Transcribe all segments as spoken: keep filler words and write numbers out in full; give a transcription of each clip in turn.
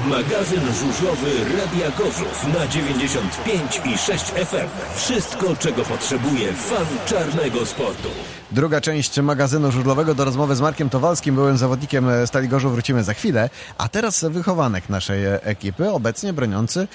Magazyn żużlowy Radia Gorzów na dziewięćdziesiąt pięć i sześć F M. Wszystko, czego potrzebuje fan czarnego sportu. Druga część magazynu żużlowego do rozmowy z Markiem Towalskim, byłym zawodnikiem Stali Gorzów, wrócimy za chwilę. A teraz wychowanek naszej ekipy, obecnie broniący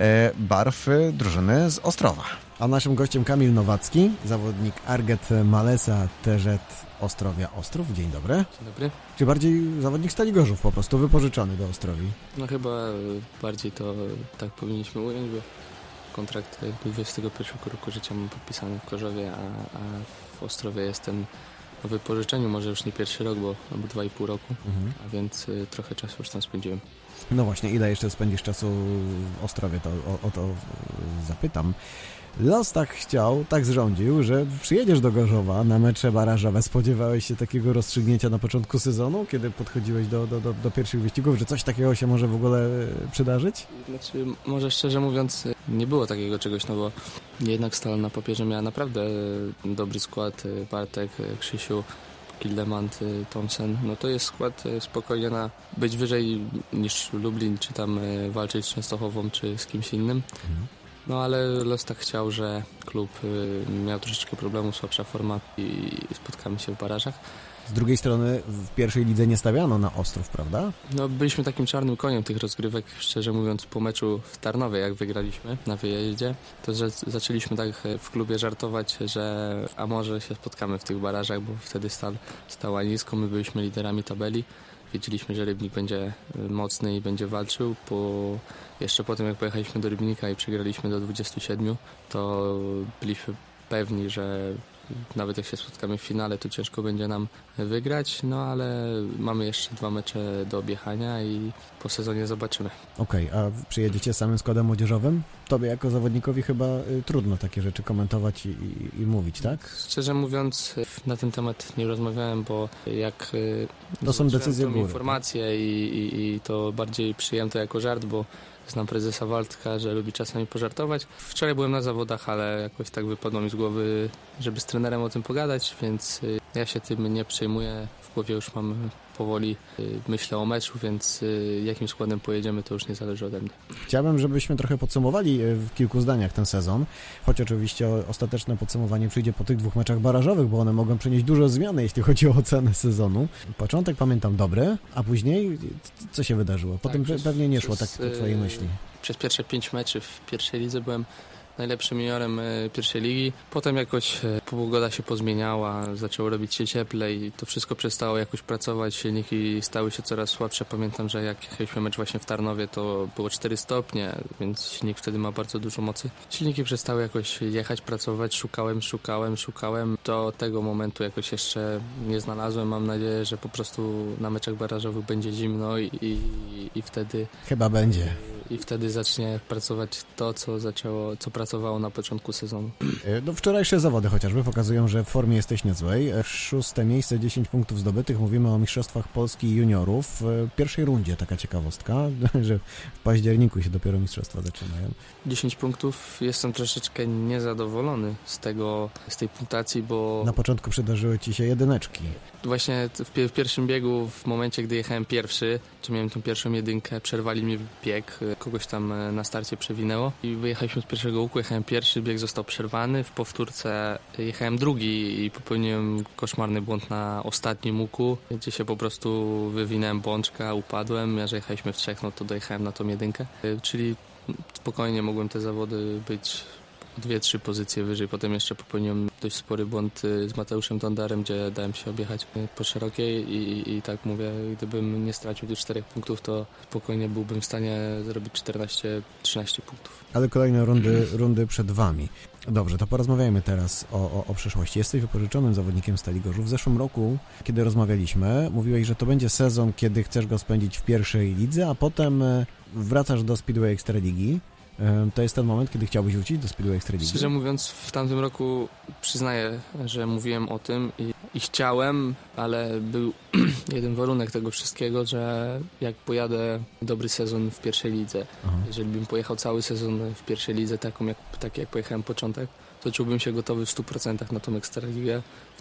barw drużyny z Ostrowa. A naszym gościem Kamil Nowacki, zawodnik Arget Malesa T Z Ostrowia Ostrów. Dzień dobry. Dzień dobry. Czy bardziej zawodnik Stali Gorzów, po prostu wypożyczony do Ostrowi? No chyba bardziej to tak powinniśmy ująć, bo kontrakt dwudziestego pierwszego roku życia mam podpisany w Gorzowie, a, a w Ostrowie jestem o wypożyczeniu, może już nie pierwszy rok, bo albo dwa i pół roku, mhm. a więc y, trochę czasu już tam spędziłem. No właśnie, ile jeszcze spędzisz czasu w Ostrowie, to o, o to zapytam. Los tak chciał, tak zrządził, że przyjedziesz do Gorzowa na mecze barażowe. Spodziewałeś się takiego rozstrzygnięcia na początku sezonu, kiedy podchodziłeś do, do, do, do pierwszych wyścigów, że coś takiego się może w ogóle przydarzyć? Znaczy, może szczerze mówiąc, nie było takiego czegoś, no bo jednak Stal na papierze miała naprawdę dobry skład. Bartek, Krzysiu, Kildemand, Thompson, no to jest skład spokojnie na być wyżej niż Lublin, czy tam walczyć z Częstochową, czy z kimś innym. Mhm. No ale los tak chciał, że klub miał troszeczkę problemów, słabsza forma i spotkamy się w barażach. Z drugiej strony w pierwszej lidze nie stawiano na Ostrów, prawda? No byliśmy takim czarnym koniem tych rozgrywek, szczerze mówiąc, po meczu w Tarnowie, jak wygraliśmy na wyjeździe, to że zaczęliśmy tak w klubie żartować, że a może się spotkamy w tych barażach, bo wtedy Stal stała nisko, my byliśmy liderami tabeli. Wiedzieliśmy, że Rybnik będzie mocny i będzie walczył. Po, jeszcze po tym, jak pojechaliśmy do Rybnika i przegraliśmy do dwudziestu siedmiu, to byliśmy pewni, że nawet jak się spotkamy w finale, to ciężko będzie nam wygrać, no ale mamy jeszcze dwa mecze do objechania i po sezonie zobaczymy. Okej, okay, a przyjedziecie samym składem młodzieżowym? Tobie jako zawodnikowi chyba y, trudno takie rzeczy komentować i, i, i mówić, tak? Szczerze mówiąc, na ten temat nie rozmawiałem, bo jak y, to są decyzje góry, informacje i, i, i to bardziej przyjąłem to jako żart, bo znam prezesa Waldka, że lubi czasami pożartować. Wczoraj byłem na zawodach, ale jakoś tak wypadło mi z głowy, żeby z trenerem o tym pogadać, więc ja się tym nie przejmuję. W głowie już mam powoli, myślę o meczu, więc jakim składem pojedziemy, to już nie zależy ode mnie. Chciałbym, żebyśmy trochę podsumowali w kilku zdaniach ten sezon, choć oczywiście ostateczne podsumowanie przyjdzie po tych dwóch meczach barażowych, bo one mogą przynieść dużo zmiany, jeśli chodzi o ocenę sezonu. Początek pamiętam dobry, a później co się wydarzyło? Potem tak, pewnie nie szło przez, tak po twojej myśli. Przez pierwsze pięć meczy w pierwszej lidze byłem najlepszym juniorem pierwszej ligi. Potem jakoś pogoda się pozmieniała, zaczęło robić się cieplej i to wszystko przestało jakoś pracować, silniki stały się coraz słabsze. Pamiętam, że jak jechaliśmy mecz właśnie w Tarnowie, to było cztery stopnie, więc silnik wtedy ma bardzo dużo mocy. Silniki przestały jakoś jechać, pracować, szukałem, szukałem, szukałem. Do tego momentu jakoś jeszcze nie znalazłem. Mam nadzieję, że po prostu na meczach barażowych będzie zimno i, i, i wtedy... Chyba będzie. I wtedy zacznie pracować to, co zaczęło, co pracowało na początku sezonu. No, wczorajsze zawody chociażby pokazują, że w formie jesteś niezłej. Szóste miejsce, dziesięć punktów zdobytych. Mówimy o Mistrzostwach Polski juniorów. W pierwszej rundzie taka ciekawostka, że w październiku się dopiero mistrzostwa zaczynają. dziesięć punktów. Jestem troszeczkę niezadowolony z tego, z tej punktacji, bo... Na początku przydarzyły ci się jedyneczki. Właśnie w, pi- w pierwszym biegu, w momencie, gdy jechałem pierwszy, czy miałem tą pierwszą jedynkę, przerwali mi bieg, kogoś tam na starcie przewinęło i wyjechaliśmy z pierwszego łuku, jechałem pierwszy, bieg został przerwany, w powtórce jechałem drugi i popełniłem koszmarny błąd na ostatnim łuku, gdzie się po prostu wywinąłem bączka, upadłem, a że jechaliśmy w trzech, no to dojechałem na tą jedynkę, czyli spokojnie mogłem te zawody być dwie, trzy pozycje wyżej. Potem jeszcze popełniłem dość spory błąd z Mateuszem Tondarem, gdzie dałem się objechać po szerokiej i, i, i tak mówię, gdybym nie stracił tych czterech punktów, to spokojnie byłbym w stanie zrobić czternaście trzynaście punktów. Ale kolejne rundy, rundy przed wami. Dobrze, to porozmawiajmy teraz o, o, o przyszłości. Jesteś wypożyczonym zawodnikiem Stali Gorzów. W zeszłym roku, kiedy rozmawialiśmy, mówiłeś, że to będzie sezon, kiedy chcesz go spędzić w pierwszej lidze, a potem wracasz do Speedway Ekstraligi. To jest ten moment, kiedy chciałbyś wrócić do Speedway Ekstraligi? Szczerze mówiąc, w tamtym roku przyznaję, że mówiłem o tym i, i chciałem, ale był jeden warunek tego wszystkiego, że jak pojadę dobry sezon w pierwszej lidze, Aha. jeżeli bym pojechał cały sezon w pierwszej lidze, taką jak, tak jak pojechałem początek, to czułbym się gotowy w stu procentach na tą Ekstraligę.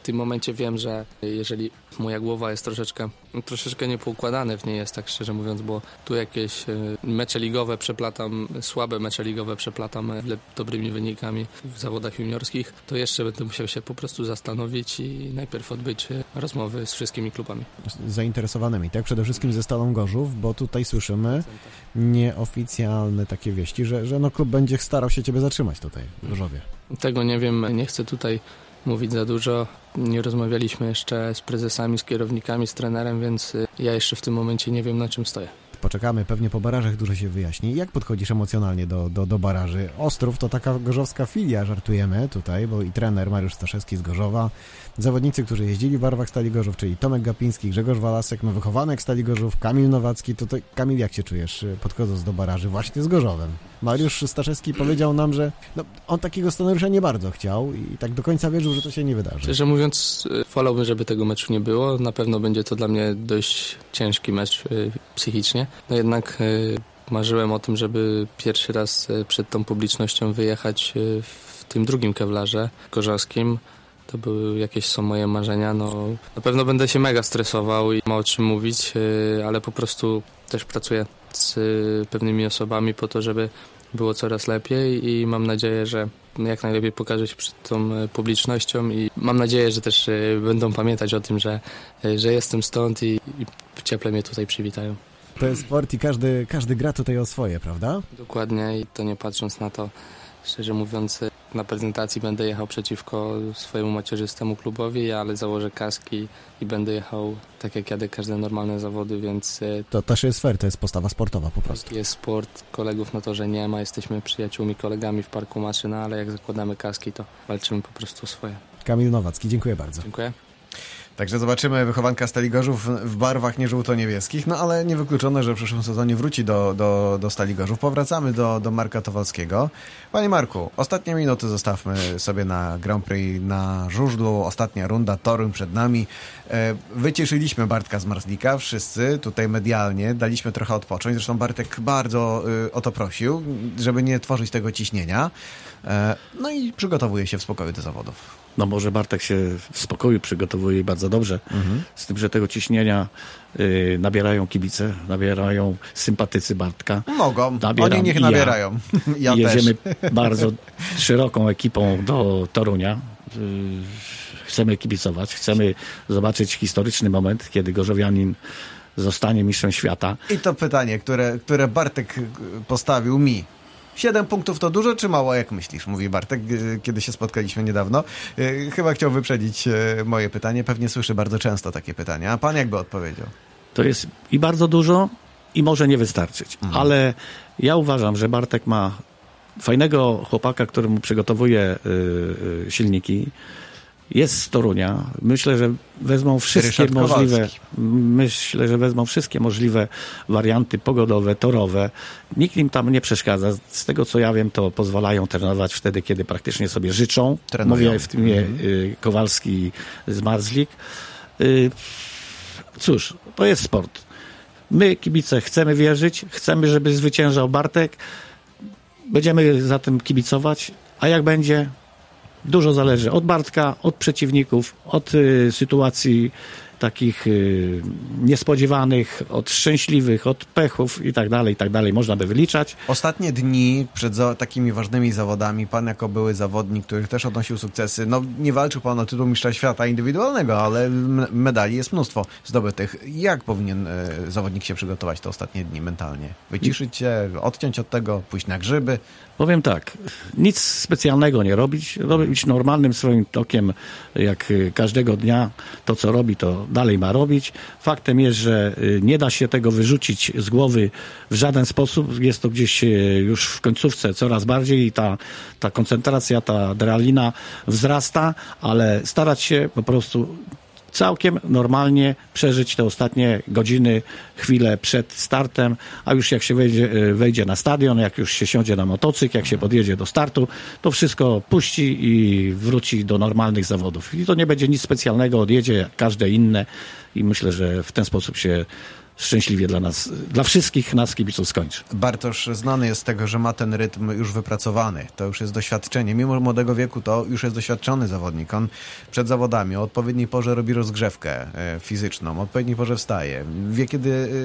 W tym momencie wiem, że jeżeli moja głowa jest troszeczkę, troszeczkę niepoukładane w niej jest, tak szczerze mówiąc, bo tu jakieś mecze ligowe przeplatam, słabe mecze ligowe przeplatam dobrymi wynikami w zawodach juniorskich, to jeszcze będę musiał się po prostu zastanowić i najpierw odbyć rozmowy z wszystkimi klubami. Zainteresowanymi, tak? Przede wszystkim ze Stalą Gorzów, bo tutaj słyszymy nieoficjalne takie wieści, że, że no klub będzie starał się ciebie zatrzymać tutaj w Gorzowie. Tego nie wiem, nie chcę tutaj mówić za dużo. Nie rozmawialiśmy jeszcze z prezesami, z kierownikami, z trenerem, więc ja jeszcze w tym momencie nie wiem, na czym stoję. Poczekamy, pewnie po barażach dużo się wyjaśni. Jak podchodzisz emocjonalnie do, do, do baraży? Ostrów to taka gorzowska filia, żartujemy tutaj, bo i trener Mariusz Staszewski z Gorzowa, zawodnicy, którzy jeździli w barwach Stali Gorzów, czyli Tomek Gapiński, Grzegorz Walasek, no wychowanek Stali Gorzów, Kamil Nowacki. To, to Kamil, jak się czujesz podchodząc do baraży właśnie z Gorzowem? Mariusz Staszewski powiedział nam, że no, on takiego scenariusza nie bardzo chciał i tak do końca wierzył, że to się nie wydarzy. Szczerze mówiąc, wolałbym, żeby tego meczu nie było. Na pewno będzie to dla mnie dość ciężki mecz y, psychicznie. No jednak y, marzyłem o tym, żeby pierwszy raz y, przed tą publicznością wyjechać y, w tym drugim kewlarze gorzowskim. To były jakieś są moje marzenia. No, na pewno będę się mega stresował i ma o czym mówić, y, ale po prostu też pracuję z y, pewnymi osobami po to, żeby było coraz lepiej i mam nadzieję, że jak najlepiej pokażę się przed tą publicznością i mam nadzieję, że też będą pamiętać o tym, że, że jestem stąd i, i cieple mnie tutaj przywitają. To jest sport i każdy, każdy gra tutaj o swoje, prawda? Dokładnie i to nie patrząc na to, szczerze mówiąc, na prezentacji będę jechał przeciwko swojemu macierzystemu klubowi, ale założę kaski i będę jechał tak jak jadę każde normalne zawody, więc... To też jest fair, to jest postawa sportowa po prostu. Jest sport, kolegów na torze nie ma, jesteśmy przyjaciółmi, kolegami w parku Maszyna, ale jak zakładamy kaski, to walczymy po prostu o swoje. Kamil Nowacki, dziękuję bardzo. Dziękuję. Także zobaczymy wychowanka Stali Gorzów w barwach nie żółto-niebieskich, no ale niewykluczone, że w przyszłym sezonie wróci do, do, do Stali Gorzów. Powracamy do, do Marka Towalskiego. Panie Marku, ostatnie minuty zostawmy sobie na Grand Prix na żużlu. Ostatnia runda, Toruń przed nami. Wycieszyliśmy Bartka z Marzlika, wszyscy tutaj medialnie, daliśmy trochę odpocząć. Zresztą Bartek bardzo o to prosił, żeby nie tworzyć tego ciśnienia. No i przygotowuje się w spokoju do zawodów. No może Bartek się w spokoju przygotowuje bardzo dobrze, mhm. z tym, że tego ciśnienia y, nabierają kibice, nabierają sympatycy Bartka. Mogą, Nabieram oni niech nabierają. Ja, ja jedziemy też. bardzo szeroką ekipą do Torunia. Y, chcemy kibicować, chcemy zobaczyć historyczny moment, kiedy gorzowianin zostanie mistrzem świata. I to pytanie, które, które Bartek postawił mi. Siedem punktów to dużo czy mało, jak myślisz? Mówi Bartek, kiedy się spotkaliśmy niedawno. Chyba chciał wyprzedzić moje pytanie. Pewnie słyszy bardzo często takie pytania. A pan jakby odpowiedział? To jest i bardzo dużo, i może nie wystarczyć. Mhm. Ale ja uważam, że Bartek ma fajnego chłopaka, któremu przygotowuje y, y, silniki. Jest z Torunia. Myślę, że wezmą wszystkie Ryszard możliwe. Kowalski. Myślę, że wezmą wszystkie możliwe warianty pogodowe, torowe. Nikt im tam nie przeszkadza. Z tego co ja wiem, to pozwalają trenować wtedy, kiedy praktycznie sobie życzą. Trenują. Mówię w tym mm. y, Kowalski z Marzlik. Y, cóż, to jest sport. My, kibice, chcemy wierzyć, chcemy, żeby zwyciężał Bartek. Będziemy za tym kibicować, a jak będzie, dużo zależy od Bartka, od przeciwników, od y, sytuacji takich y, niespodziewanych, od szczęśliwych, od pechów i tak dalej, i tak dalej. Można by wyliczać. Ostatnie dni przed za- takimi ważnymi zawodami, pan jako były zawodnik, który też odnosił sukcesy, no nie walczył pan o tytuł mistrza świata indywidualnego, ale m- medali jest mnóstwo zdobytych. Jak powinien e, zawodnik się przygotować te ostatnie dni mentalnie? Wyciszyć się, odciąć od tego, pójść na grzyby? Powiem tak, nic specjalnego nie robić, robić normalnym swoim tokiem, jak każdego dnia to, co robi, to dalej ma robić. Faktem jest, że nie da się tego wyrzucić z głowy w żaden sposób. Jest to gdzieś już w końcówce coraz bardziej i ta, ta koncentracja, ta adrenalina wzrasta, ale starać się po prostu całkiem normalnie przeżyć te ostatnie godziny, chwile przed startem, a już jak się wejdzie, wejdzie na stadion, jak już się siądzie na motocykl, jak się podjedzie do startu, to wszystko puści i wróci do normalnych zawodów. I to nie będzie nic specjalnego, odjedzie jak każde inne i myślę, że w ten sposób się szczęśliwie dla nas, dla wszystkich nas kibiców skończy. Bartosz znany jest z tego, że ma ten rytm już wypracowany. To już jest doświadczenie. Mimo młodego wieku to już jest doświadczony zawodnik. On przed zawodami o odpowiedniej porze robi rozgrzewkę e, fizyczną, o odpowiedniej porze wstaje. Wie kiedy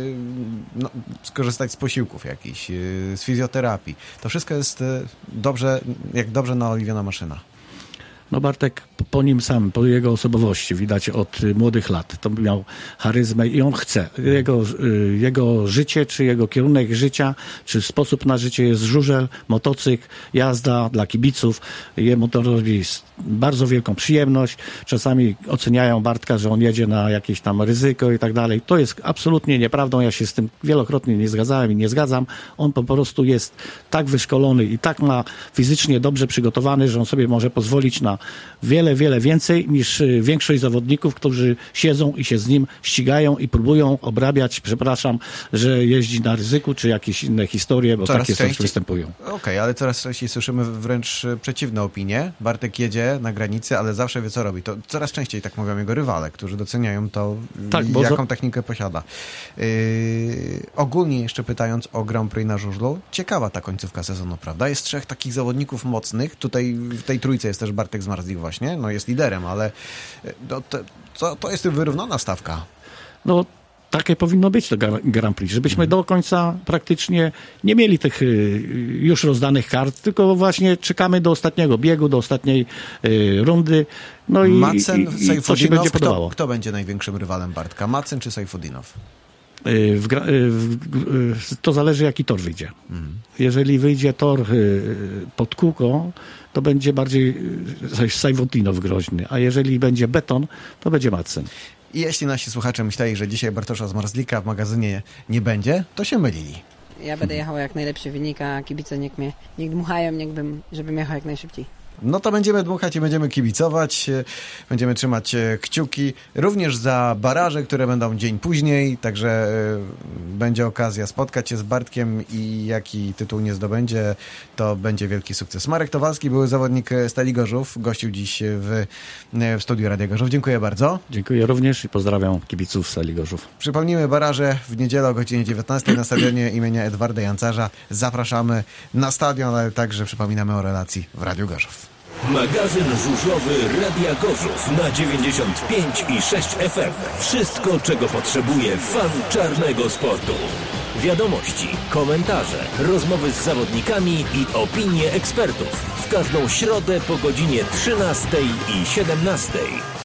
e, no, skorzystać z posiłków jakichś, e, z fizjoterapii. To wszystko jest e, dobrze, jak dobrze naoliwiona maszyna. No Bartek po nim samym, po jego osobowości widać od młodych lat. To miał charyzmę i on chce. Jego, jego życie, czy jego kierunek życia, czy sposób na życie jest żużel, motocykl, jazda dla kibiców. Jemu to robi bardzo wielką przyjemność. Czasami oceniają Bartka, że on jedzie na jakieś tam ryzyko i tak dalej. To jest absolutnie nieprawdą. Ja się z tym wielokrotnie nie zgadzałem i nie zgadzam. On po prostu jest tak wyszkolony i tak ma fizycznie dobrze przygotowany, że on sobie może pozwolić na wiele, wiele więcej niż większość zawodników, którzy siedzą i się z nim ścigają i próbują obrabiać, przepraszam, że jeździ na ryzyku, czy jakieś inne historie, bo Coraz takie częściej coś występują. Okej, okay, ale coraz częściej słyszymy wręcz przeciwne opinie. Bartek jedzie na granicy, ale zawsze wie, co robi. To coraz częściej tak mówią jego rywale, którzy doceniają to, tak, bo jaką za... technikę posiada. Yy, ogólnie jeszcze pytając o Grand Prix na żużlu, ciekawa ta końcówka sezonu, prawda? Jest trzech takich zawodników mocnych. Tutaj w tej trójce jest też Bartek Zmarzlik właśnie, no jest liderem, ale no, to, to, to jest wyrównana stawka. No, takie powinno być to Grand Prix, żebyśmy hmm. do końca praktycznie nie mieli tych y, już rozdanych kart, tylko właśnie czekamy do ostatniego biegu, do ostatniej y, rundy. No i, Macen, i, i to się będzie podobało. Kto, kto będzie największym rywalem Bartka? Macen czy Sajfudinow? Y, w, y, w, y, to zależy, jaki tor wyjdzie. Hmm. Jeżeli wyjdzie tor y, pod kółko, to będzie bardziej Sajfudinow groźny, a jeżeli będzie beton, to będzie Macen. I jeśli nasi słuchacze myśleli, że dzisiaj Bartosza Zmarzlika w magazynie nie będzie, to się mylili. Ja będę jechał jak najlepszy wynik, a kibice niech mnie, niech dmuchają, niech bym, żebym jechał jak najszybciej. No to będziemy dmuchać i będziemy kibicować, będziemy trzymać kciuki również za baraże, które będą dzień później, także będzie okazja spotkać się z Bartkiem i jaki tytuł nie zdobędzie, to będzie wielki sukces. Marek Towalski, były zawodnik Stali Gorzów, gościł dziś w, w studiu Radia Gorzów. Dziękuję bardzo. Dziękuję również i pozdrawiam kibiców Stali Gorzów. Przypomnijmy baraże w niedzielę o godzinie dziewiętnastej na stadionie imienia Edwarda Jancarza. Zapraszamy na stadion, ale także przypominamy o relacji w Radiu Gorzów. Magazyn żużlowy Radia Gorzów na dziewięćdziesiąt pięć i sześć F M. Wszystko, czego potrzebuje fan czarnego sportu. Wiadomości, komentarze, rozmowy z zawodnikami i opinie ekspertów. W każdą środę po godzinie trzynastej i siedemnastej.